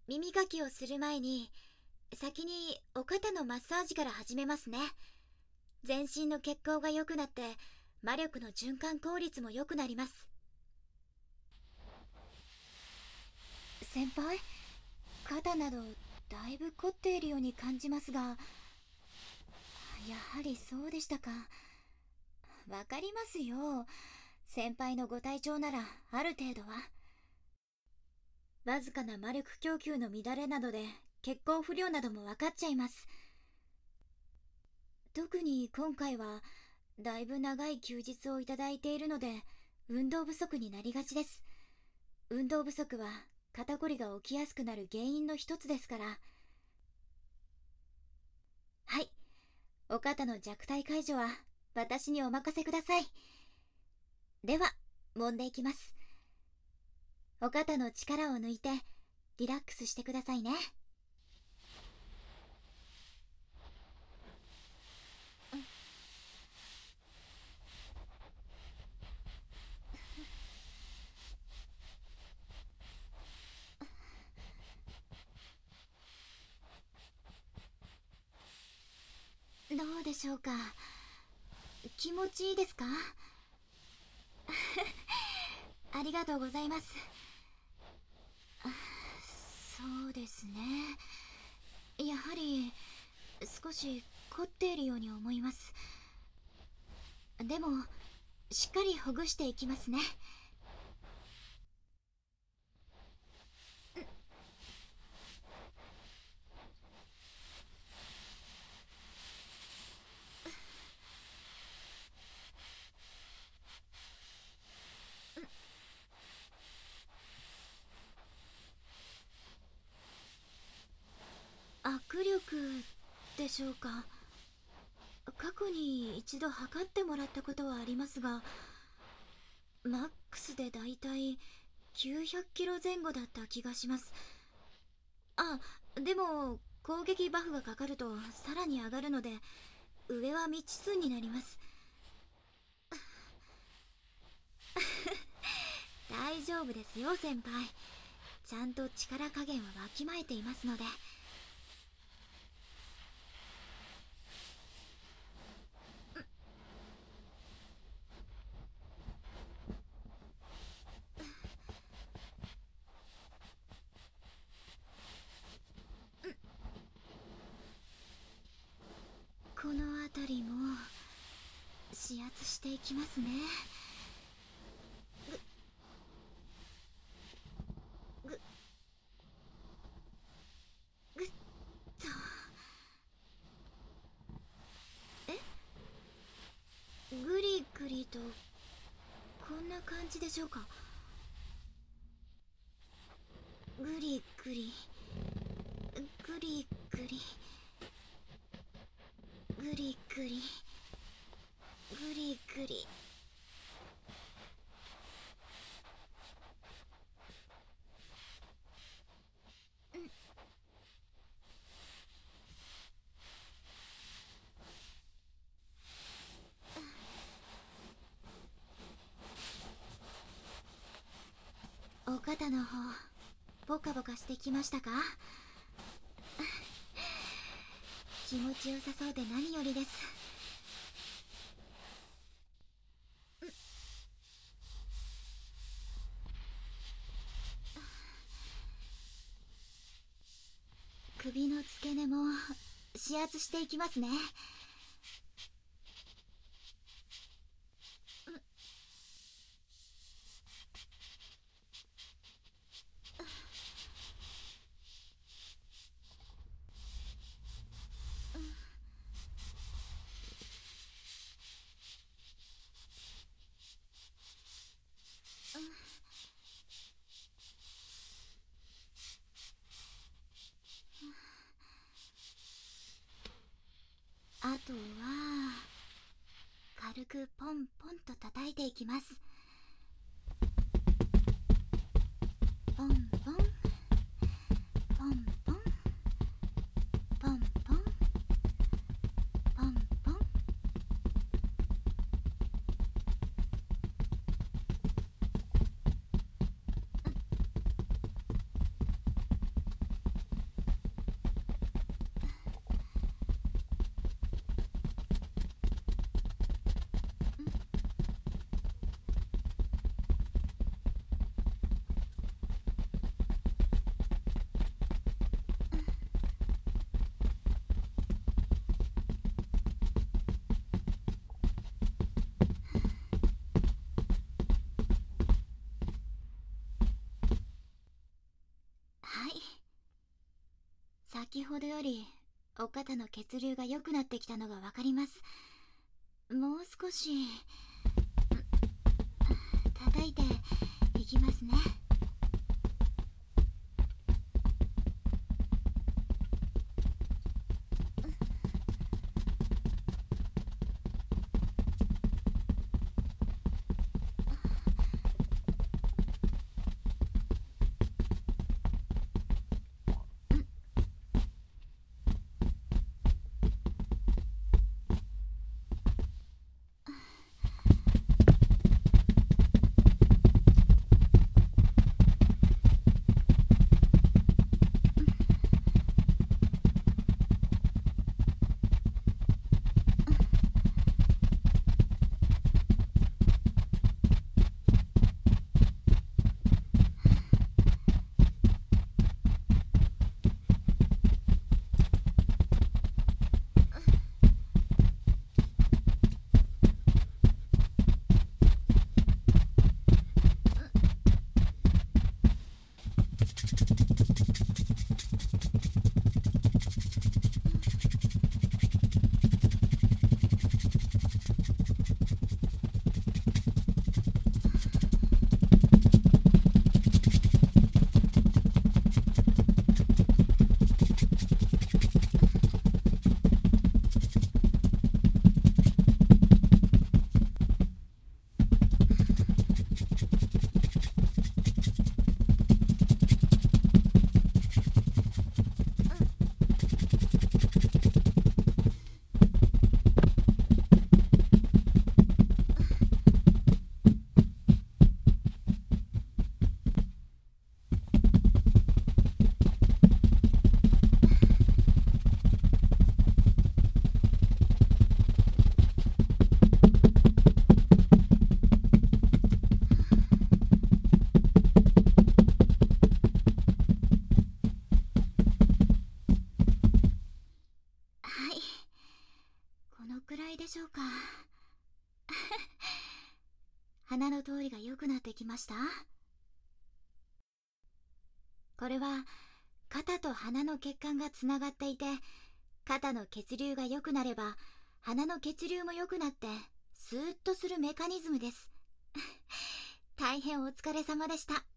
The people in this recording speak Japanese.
耳かきをする前に先にお肩のマッサージから始めますね。全身の血行が良くなって魔力の循環効率も良くなります。先輩、肩などだいぶ凝っているように感じますが、やはりそうでしたか。わかりますよ。先輩のご体調ならある程度は。わずかな魔力供給の乱れなどで血行不良なども分かっちゃいます。特に今回はだいぶ長い休日をいただいているので運動不足になりがちです。運動不足は肩こりが起きやすくなる原因の一つですから。はい、お肩の弱体解除は私にお任せください。では揉んでいきます。お肩の力を抜いてリラックスしてくださいね。どうでしょうか。気持ちいいですか？ありがとうございます。そうですね。やはり少し凝っているように思います。でもしっかりほぐしていきますね。握力でしょうか。過去に一度測ってもらったことはありますが、マックスでだいたい900キロ前後だった気がします。あ、でも攻撃バフがかかるとさらに上がるので上は未知数になります。大丈夫ですよ先輩。ちゃんと力加減はわきまえていますので。この辺りも指圧していきますね。ぐぐぐっと。ぐりぐりとこんな感じでしょうか。ぐりぐりぐりぐりぐりぐりぐりぐり。お肩の方ポカポカしてきましたか？気持ちよさそうで何よりです。首の付け根も指圧していきますね。あとは軽くポンポンと叩いていきます。ポンポンポンポンポンポンポンポン。 先ほどよりお肩の血流が良くなってきたのがわかります。もう少し叩いていきますね。はい、このくらいでしょうか。鼻の通りが良くなってきました。これは肩と鼻の血管がつながっていて、肩の血流が良くなれば鼻の血流も良くなってスーッとするメカニズムです。大変お疲れ様でした。